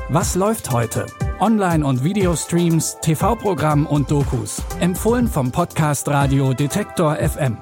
Was läuft heute? Online- und Videostreams, TV-Programm und Dokus. Empfohlen vom Podcast Radio Detektor FM.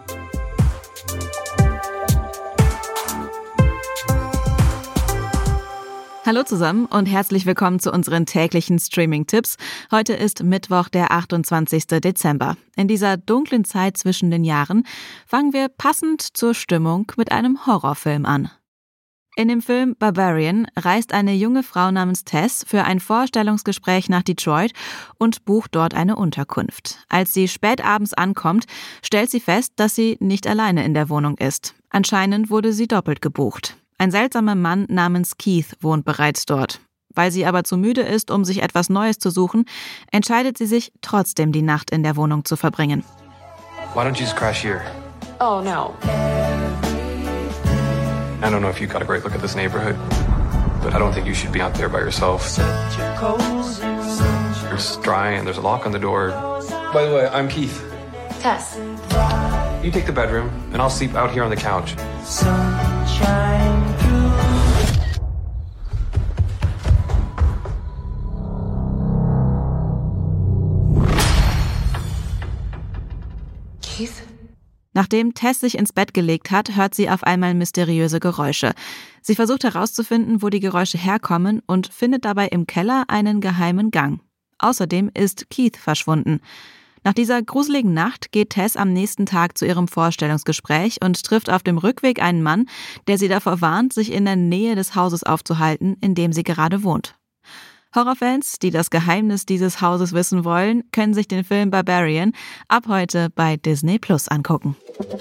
Hallo zusammen und herzlich willkommen zu unseren täglichen Streaming-Tipps. Heute ist Mittwoch, der 28. Dezember. In dieser dunklen Zeit zwischen den Jahren fangen wir passend zur Stimmung mit einem Horrorfilm an. In dem Film Barbarian reist eine junge Frau namens Tess für ein Vorstellungsgespräch nach Detroit und bucht dort eine Unterkunft. Als sie spät abends ankommt, stellt sie fest, dass sie nicht alleine in der Wohnung ist. Anscheinend wurde sie doppelt gebucht. Ein seltsamer Mann namens Keith wohnt bereits dort. Weil sie aber zu müde ist, um sich etwas Neues zu suchen, entscheidet sie sich, trotzdem die Nacht in der Wohnung zu verbringen. Why don't you just crash here? Oh, no. I don't know if you got a great look at this neighborhood, but I don't think you should be out there by yourself. It's dry and there's a lock on the door. By the way, I'm Keith. Tess. You take the bedroom and I'll sleep out here on the couch. Keith? Nachdem Tess sich ins Bett gelegt hat, hört sie auf einmal mysteriöse Geräusche. Sie versucht herauszufinden, wo die Geräusche herkommen und findet dabei im Keller einen geheimen Gang. Außerdem ist Keith verschwunden. Nach dieser gruseligen Nacht geht Tess am nächsten Tag zu ihrem Vorstellungsgespräch und trifft auf dem Rückweg einen Mann, der sie davor warnt, sich in der Nähe des Hauses aufzuhalten, in dem sie gerade wohnt. Horrorfans, die das Geheimnis dieses Hauses wissen wollen, können sich den Film Barbarian ab heute bei Disney+ angucken.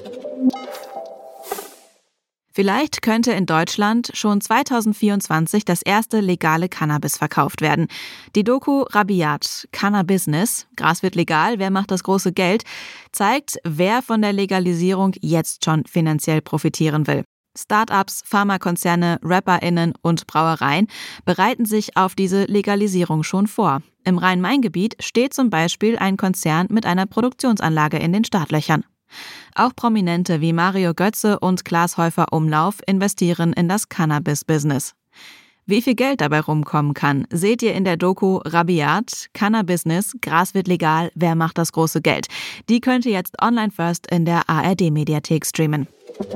Vielleicht könnte in Deutschland schon 2024 das erste legale Cannabis verkauft werden. Die Doku Rabiat, Cannabis, Gras wird legal, wer macht das große Geld, zeigt, wer von der Legalisierung jetzt schon finanziell profitieren will. Start-ups, Pharmakonzerne, RapperInnen und Brauereien bereiten sich auf diese Legalisierung schon vor. Im Rhein-Main-Gebiet steht zum Beispiel ein Konzern mit einer Produktionsanlage in den Startlöchern. Auch Prominente wie Mario Götze und Klaas Häufer Umlauf investieren in das Cannabis-Business. Wie viel Geld dabei rumkommen kann, seht ihr in der Doku Rabiat, Cannabis, Gras wird legal, wer macht das große Geld? Die könnt ihr jetzt online first in der ARD-Mediathek streamen.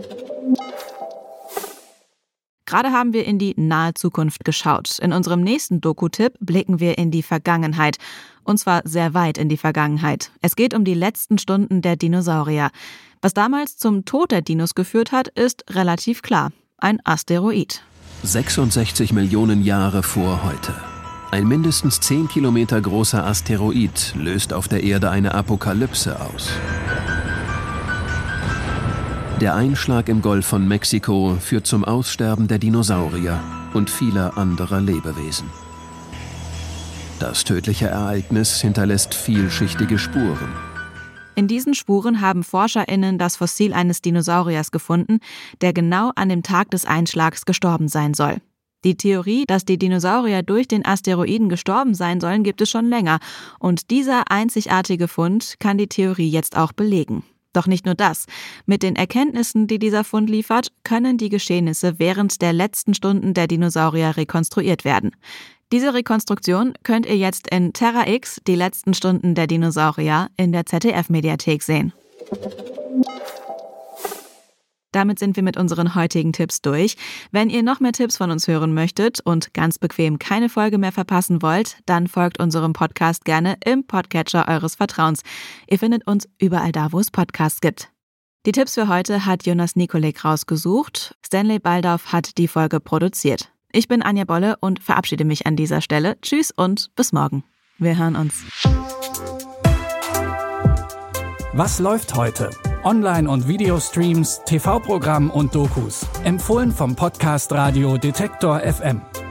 Gerade haben wir in die nahe Zukunft geschaut. In unserem nächsten Doku-Tipp blicken wir in die Vergangenheit. Und zwar sehr weit in die Vergangenheit. Es geht um die letzten Stunden der Dinosaurier. Was damals zum Tod der Dinos geführt hat, ist relativ klar. Ein Asteroid. 66 Millionen Jahre vor heute. Ein mindestens 10 Kilometer großer Asteroid löst auf der Erde eine Apokalypse aus. Der Einschlag im Golf von Mexiko führt zum Aussterben der Dinosaurier und vieler anderer Lebewesen. Das tödliche Ereignis hinterlässt vielschichtige Spuren. In diesen Spuren haben ForscherInnen das Fossil eines Dinosauriers gefunden, der genau an dem Tag des Einschlags gestorben sein soll. Die Theorie, dass die Dinosaurier durch den Asteroiden gestorben sein sollen, gibt es schon länger. Und dieser einzigartige Fund kann die Theorie jetzt auch belegen. Doch nicht nur das. Mit den Erkenntnissen, die dieser Fund liefert, können die Geschehnisse während der letzten Stunden der Dinosaurier rekonstruiert werden. Diese Rekonstruktion könnt ihr jetzt in Terra X, die letzten Stunden der Dinosaurier, in der ZDF-Mediathek sehen. Damit sind wir mit unseren heutigen Tipps durch. Wenn ihr noch mehr Tipps von uns hören möchtet und ganz bequem keine Folge mehr verpassen wollt, dann folgt unserem Podcast gerne im Podcatcher eures Vertrauens. Ihr findet uns überall da, wo es Podcasts gibt. Die Tipps für heute hat Jonas Nikolek rausgesucht. Stanley Baldauf hat die Folge produziert. Ich bin Anja Bolle und verabschiede mich an dieser Stelle. Tschüss und bis morgen. Wir hören uns. Was läuft heute? Online- und Videostreams, TV-Programm und Dokus. Empfohlen vom Podcast Radio Detektor FM.